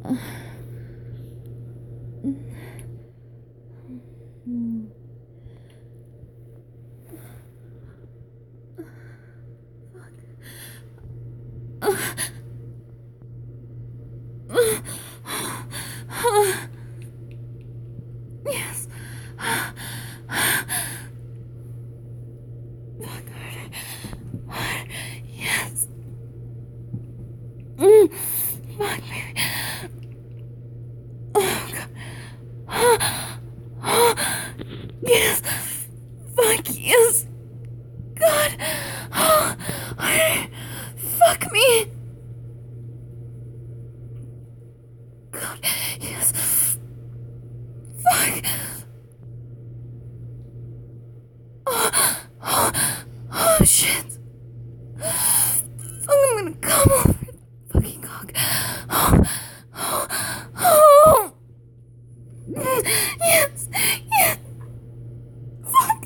Yes. Yes. Fuck me. Oh, God. Yes. Fuck yes. God. Fuck me. God. Yes. Fuck. Oh, shit. Fuck, I'm gonna come over the fucking cock. Oh. Yes. Yes. Fuck.